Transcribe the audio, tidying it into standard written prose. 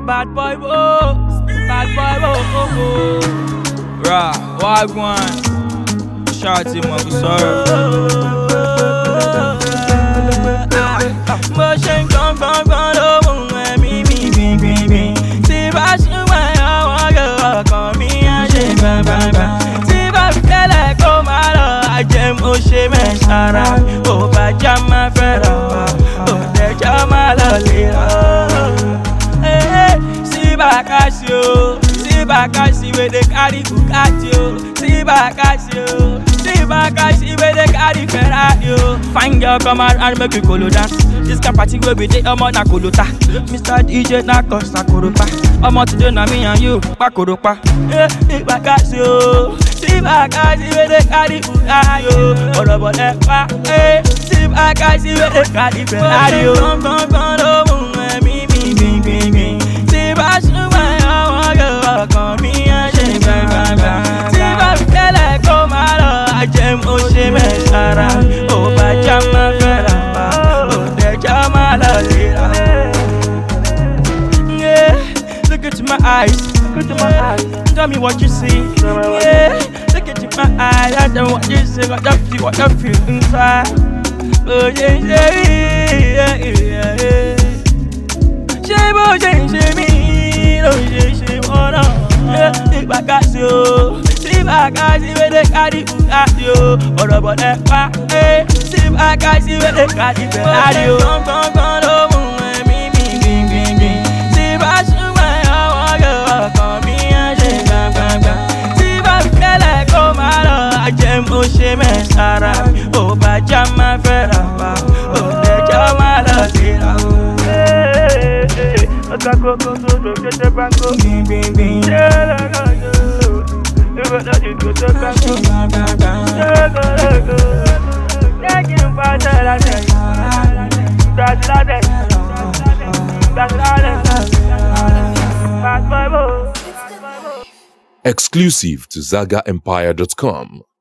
Bad boy, bad boy, Rah, wagwan. Shout him up, sorry. Motion gone, oh, me. See, bash you when I want you, call me and shake, bang. See, bash feel like, oh, my lord, I jam, oh, she me shara. Oh, but jam my friend, oh, the jam my lolly. Hey, see, back as you. See back and see where they carry Bugatti, see back and see where they carry Ferrari. Fine girl come out and make you colo dance. This can party where we take na kolota. Mr. DJ na Costa Koropa. Today na me and you, Bakoropa. See back and see where they carry Bugatti, see back and see where they carry Ferrari. Me. See back come me and shake, bang. See my feel like oh my lord, I jam oh she me shara. Oh ba jam my fella, oh the jam my lolly. Yeah, look into my eyes, tell me what you see. Yeah, look into my eyes, I don't what you see, what you feel inside. Oh yeah. Shame me, oh no. See back at you where they carry Bugatti, or about that far. See back at you where they carry Ferrari. Come, oh, me. See back you when I want you, call me and shake, bang. See back feel like oh my lord, I jam oh she me shara. Oh, but jam my fella, oh, the jam my lolly. Go, get the banco, bing. Exclusive to ZagaEmpire.com.